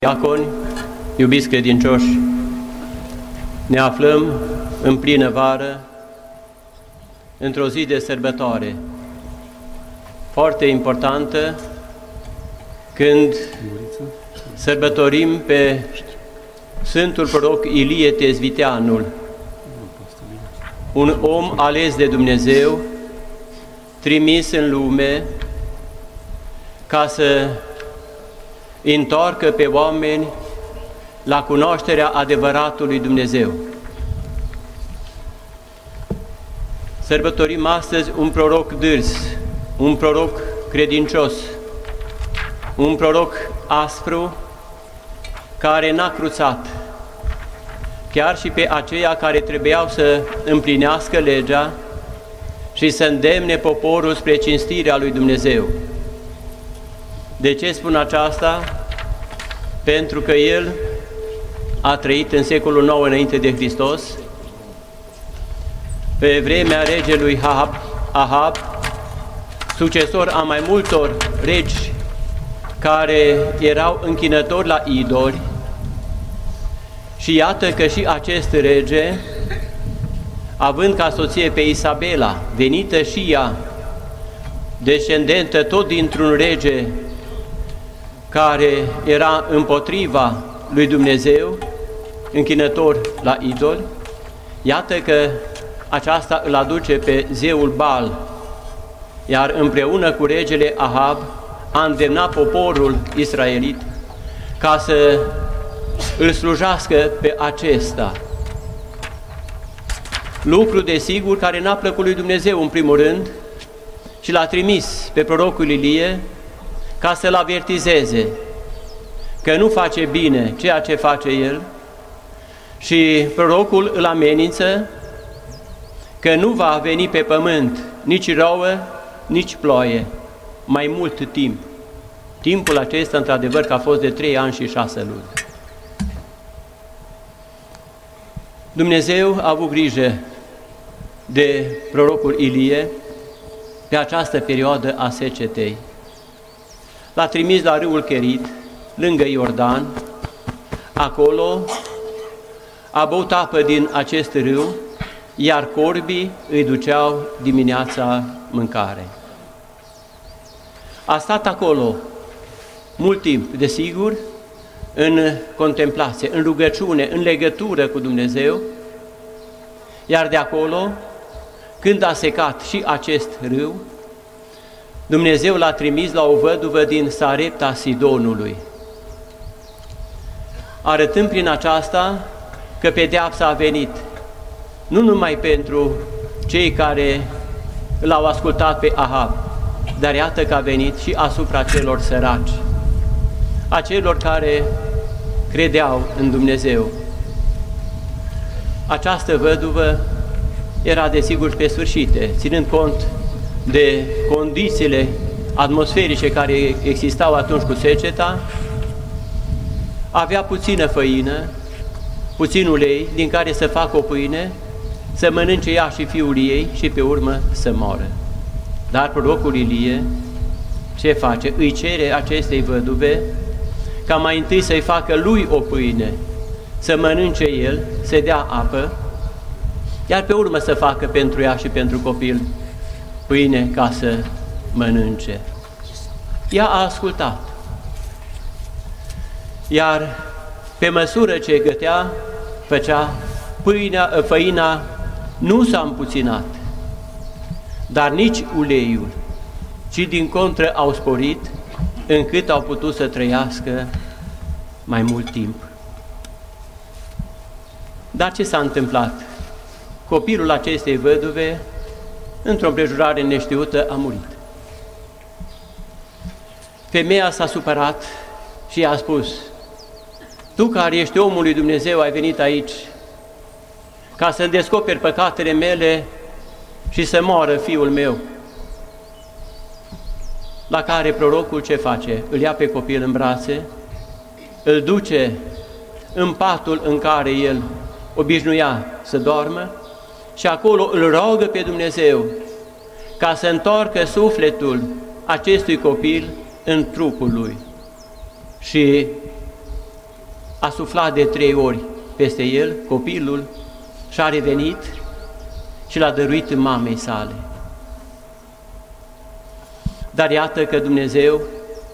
Diaconi, iubiți credincioși, ne aflăm în plină vară, într-o zi de sărbătoare foarte importantă, când sărbătorim pe Sfântul Proroc Ilie Tezviteanul, un om ales de Dumnezeu, trimis în lume ca să întoarcă pe oameni la cunoașterea adevăratului Dumnezeu. Sărbătorim astăzi un proroc dârs, un proroc credincios, un proroc aspru, care n-a cruțat, chiar și pe aceia care trebuiau să împlinească legea și să îndemne poporul spre cinstirea lui Dumnezeu. De ce spun aceasta? Pentru că el a trăit în secolul IX înainte de Hristos, pe vremea regelui Ahab, succesor a mai multor regi care erau închinători la idoli, și iată că și acest rege, având ca soție pe Isabela, venită și ea, descendentă tot dintr-un rege care era împotriva lui Dumnezeu, închinător la idol, iată că aceasta îl aduce pe zeul Baal, iar împreună cu regele Ahab a îndemnat poporul israelit ca să îl slujească pe acesta. Lucru desigur care n-a plăcut lui Dumnezeu în primul rând și l-a trimis pe prorocul Ilie ca să-l avertizeze că nu face bine ceea ce face el, și prorocul îl amenință că nu va veni pe pământ nici rouă, nici ploaie, mai mult timp. Timpul acesta, într-adevăr, că a fost de 3 ani și 6 luni. Dumnezeu a avut grijă de prorocul Ilie pe această perioadă a secetei. L-a trimis la râul Cherit, lângă Iordan. Acolo a băut apă din acest râu, iar corbii îi duceau dimineața mâncare. A stat acolo mult timp, desigur, în contemplație, în rugăciune, în legătură cu Dumnezeu, iar de acolo, când a secat și acest râu, Dumnezeu l-a trimis la o văduvă din Sarepta Sidonului, arătând prin aceasta că pedeapsa a venit, nu numai pentru cei care l-au ascultat pe Ahab, dar iată că a venit și asupra celor săraci, a celor care credeau în Dumnezeu. Această văduvă era desigur pe sfârșite, ținând cont de condițiile atmosferice care existau atunci cu seceta, avea puțină făină, puțin ulei din care să facă o pâine, să mănânce ea și fiul ei și pe urmă să moară. Dar prorocul Ilie ce face? Îi cere acestei văduve ca mai întâi să-i facă lui o pâine, să mănânce el, să dea apă, iar pe urmă să facă pentru ea și pentru copil pâine ca să mănânce. Ea a ascultat, iar pe măsură ce gătea, făcea, făina nu s-a împuținat, dar nici uleiul, ci din contră au sporit, încât au putut să trăiască mai mult timp. Dar ce s-a întâmplat? Copilul acestei văduve, într-o împrejurare neștiută, a murit. Femeia s-a supărat și i-a spus: tu care ești omul lui Dumnezeu, ai venit aici ca să-mi descoperi păcatele mele și să moară fiul meu. La care prorocul ce face? Îl ia pe copil în brațe, îl duce în patul în care el obișnuia să doarmă și acolo îl roagă pe Dumnezeu ca să întoarcă sufletul acestui copil în trupul lui. Și a suflat de 3 ori peste el, copilul, și-a revenit și l-a dăruit mamei sale. Dar iată că Dumnezeu,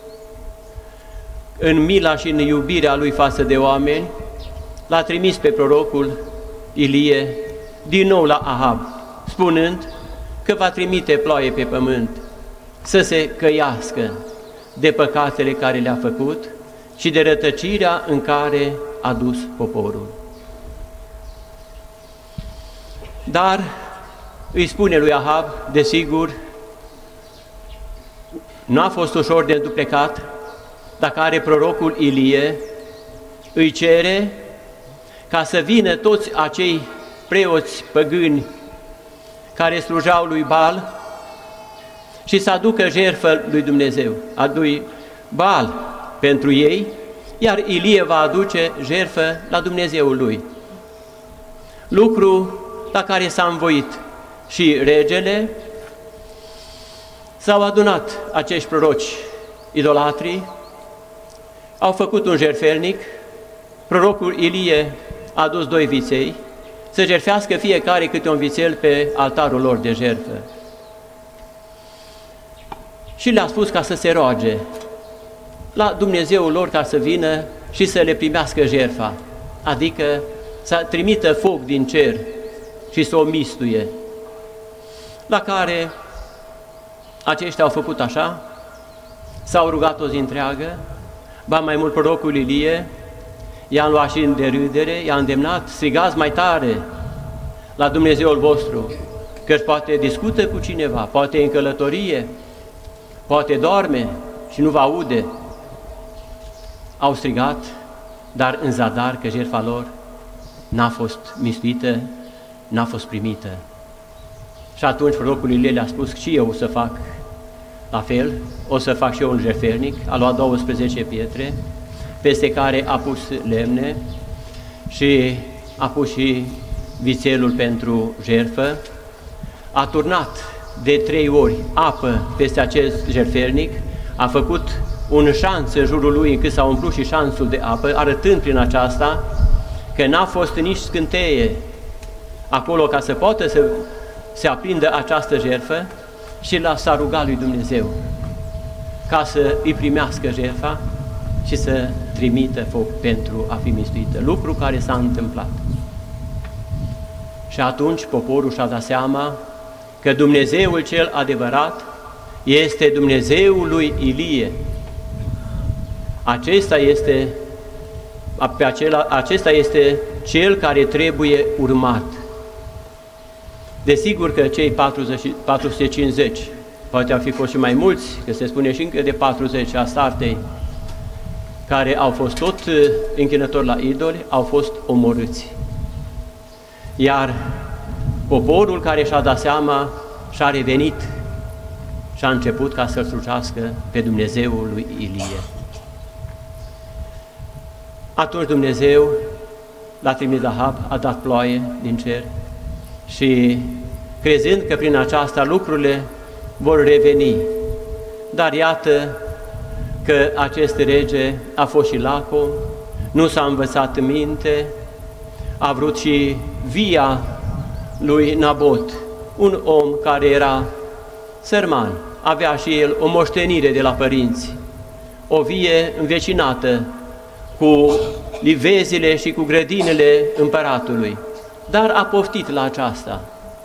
în mila și în iubirea Lui față de oameni, l-a trimis pe prorocul Ilie din nou la Ahab, spunând că va trimite ploaie pe pământ să se căiască de păcatele care le-a făcut și de rătăcirea în care a dus poporul. Dar îi spune lui Ahab, desigur, nu a fost ușor de înduplecat, dacă are prorocul Ilie, îi cere ca să vină toți acei preoți păgâni care slujau lui Baal și să aducă jertfă lui Dumnezeu, lui Baal pentru ei, iar Ilie va aduce jertfă la Dumnezeul lui. Lucru la care s-a învoit și regele. S-au adunat acești proroci idolatri, au făcut un jertfelnic, prorocul Ilie a adus 2 viței, să jertfească fiecare câte un vițel pe altarul lor de jertfă. Și le-a spus ca să se roage la Dumnezeul lor ca să vină și să le primească jertfa, adică să trimită foc din cer și să o mistuie, la care aceștia au făcut așa, s-au rugat o zi întreagă, ba mai mult prorocul Ilie i-a luat și în derâdere, i-a îndemnat, strigați mai tare la Dumnezeul vostru, că poate discută cu cineva, poate în călătorie, poate doarme și nu va aude. Au strigat, dar în zadar că jertfa lor n-a fost mistuită, n-a fost primită. Și atunci prorocul Ilie le-a spus, și eu o să fac la fel, o să fac și eu un jertfelnic. A luat 12 pietre, peste care a pus lemne și a pus și vițelul pentru jertfă, a turnat de 3 ori apă peste acest jertfelnic, a făcut un șanț în jurul lui încât s-a umplut și șanțul de apă, arătând prin aceasta că n-a fost nici scânteie acolo ca să poată să se aprindă această jertfă, și s-a rugat lui Dumnezeu ca să îi primească jertfa și să trimită foc pentru a fi mistuită, lucru care s-a întâmplat. Și atunci poporul și-a dat seama că Dumnezeul cel adevărat este Dumnezeul lui Ilie. Acesta este cel care trebuie urmat. Desigur că cei 450, poate au fi fost și mai mulți, că se spune și încă de 40 a Sartei, care au fost tot închinători la idoli, au fost omorâți. Iar poporul care și-a dat seama și-a revenit și a început ca să-L slujească pe Dumnezeul lui Ilie. Atunci Dumnezeu l-a trimis la Ahab, a dat ploaie din cer și crezând că prin aceasta lucrurile vor reveni. Dar iată că acest rege a fost și lacom, nu s-a învățat în minte, a vrut și via lui Nabot, un om care era sărman, avea și el o moștenire de la părinți, o vie învecinată cu livezile și cu grădinile împăratului, dar a poftit la aceasta.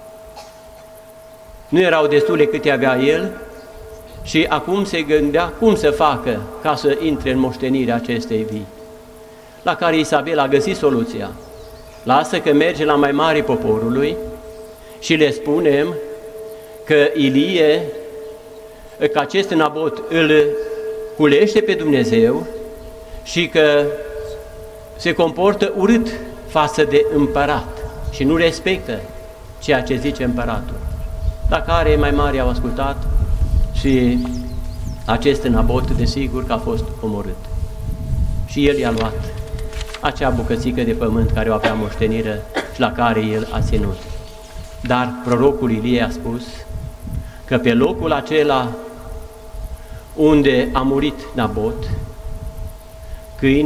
Nu erau destule câte avea el și acum se gândea cum să facă ca să intre în moștenirea acestei vii, la care Isabel a găsit soluția. Lasă că merge la mai mari poporului și le spunem că Ilie, că acest Nabot îl culește pe Dumnezeu și că se comportă urât față de împărat și nu respectă ceea ce zice împăratul. La care mai mari au ascultat și acest Nabot, desigur că a fost omorât. Și el i-a luat acea bucățică de pământ care o avea moștenire și la care el a ținut. Dar prorocul Ilie a spus că pe locul acela unde a murit Nabot, câinii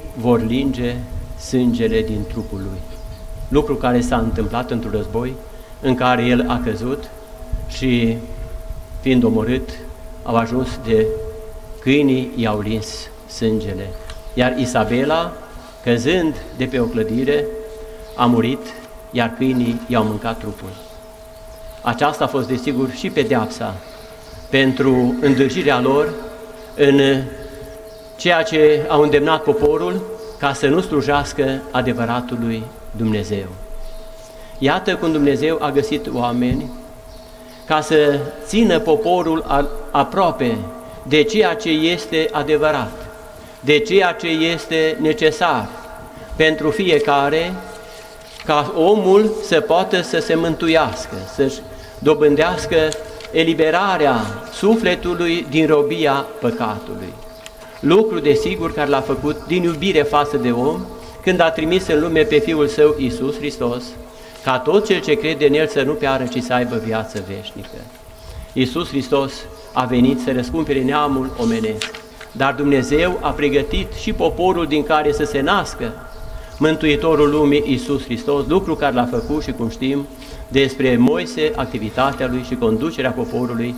vor linge sângele din trupul lui. Lucru care s-a întâmplat într-un război în care el a căzut și, fiind omorât, au ajuns de câinii i-au lins sângele. Iar Isabela, căzând de pe o clădire, a murit, iar câinii i-au mâncat trupul. Aceasta a fost, desigur, și pedeapsa pentru îndârjirea lor în ceea ce au îndemnat poporul ca să nu slujească adevăratului Dumnezeu. Iată cum Dumnezeu a găsit oameni ca să țină poporul aproape de ceea ce este adevărat, de ceea ce este necesar pentru fiecare, ca omul să poată să se mântuiască, să-și dobândească eliberarea sufletului din robia păcatului. Lucru desigur care l-a făcut din iubire față de om, când a trimis în lume pe Fiul Său Iisus Hristos, ca tot cel ce crede în El să nu piară, ci să aibă viață veșnică. Iisus Hristos a venit să răscumpere neamul omenesc, dar Dumnezeu a pregătit și poporul din care să se nască Mântuitorul lumii Iisus Hristos, lucru care l-a făcut și, cum știm, despre Moise, activitatea lui și conducerea poporului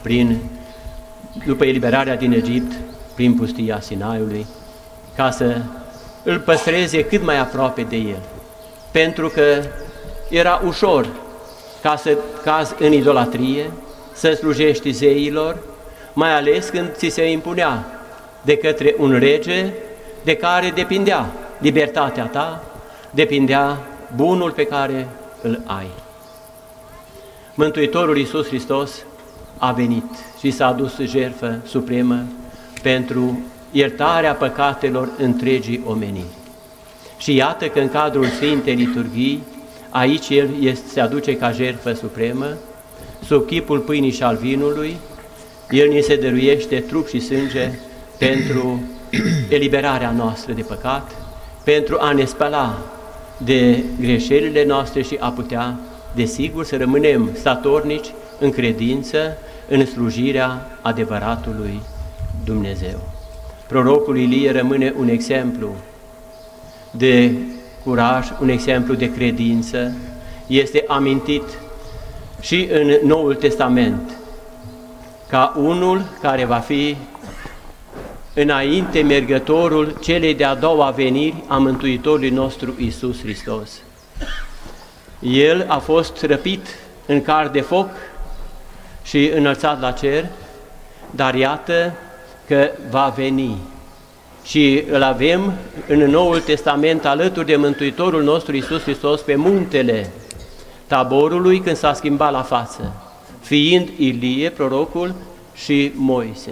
după eliberarea din Egipt, prin pustia Sinaiului, ca să îl păstreze cât mai aproape de el, pentru că era ușor ca să cazi în idolatrie, să slujești zeilor, mai ales când ți se impunea de către un rege de care depindea libertatea ta, depindea bunul pe care îl ai. Mântuitorul Iisus Hristos a venit și s-a adus jertfă supremă pentru iertarea păcatelor întregii omeniri. Și iată că în cadrul Sfintei Liturghii, aici El se aduce ca jertfă supremă, sub chipul pâinii și al vinului, El ni se dăruiește trup și sânge pentru eliberarea noastră de păcat, pentru a ne spăla de greșelile noastre și a putea, desigur, să rămânem statornici în credință, în slujirea adevăratului Dumnezeu. Prorocul Ilie rămâne un exemplu de curaj, un exemplu de credință, este amintit și în Noul Testament ca unul care va fi înainte mergătorul celei de-a doua veniri a Mântuitorului nostru Iisus Hristos. El a fost răpit în car de foc și înălțat la cer, dar iată că va veni și îl avem în Noul Testament alături de Mântuitorul nostru Iisus Hristos pe muntele Taborului când s-a schimbat la față, fiind Ilie, prorocul, și Moise.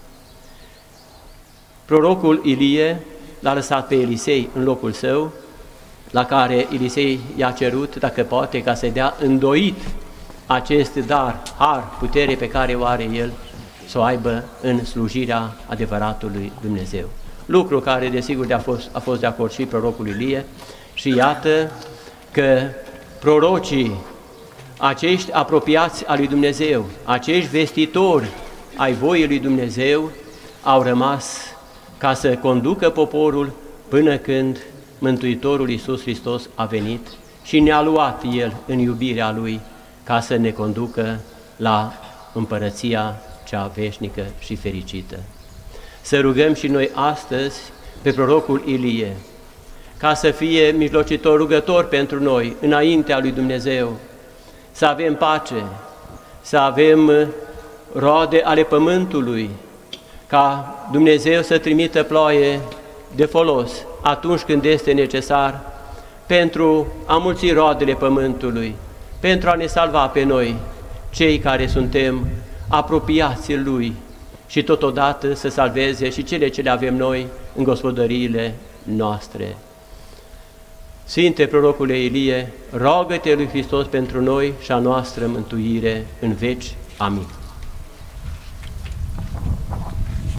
Prorocul Ilie l-a lăsat pe Elisei în locul său, la care Elisei i-a cerut, dacă poate, ca să-i dea îndoit acest dar, har, putere pe care o are el, să o aibă în slujirea adevăratului Dumnezeu. Lucru care, desigur, a fost de acord și prorocul Ilie, și iată că prorocii, acești apropiați al lui Dumnezeu, acești vestitori ai voii lui Dumnezeu, au rămas ca să conducă poporul până când Mântuitorul Iisus Hristos a venit și ne-a luat El în iubirea Lui ca să ne conducă la împărăția cea veșnică și fericită. Să rugăm și noi astăzi pe prorocul Ilie ca să fie mijlocitor, rugător pentru noi înaintea lui Dumnezeu, să avem pace, să avem roade ale pământului, ca Dumnezeu să trimită ploaie de folos atunci când este necesar, pentru a mulți roadele pământului, pentru a ne salva pe noi, cei care suntem apropiați Lui, și totodată să salveze și cele ce le avem noi în gospodăriile noastre. Sfinte prorocule Ilie, roagă-te lui Hristos pentru noi și a noastră mântuire în veci. Amin.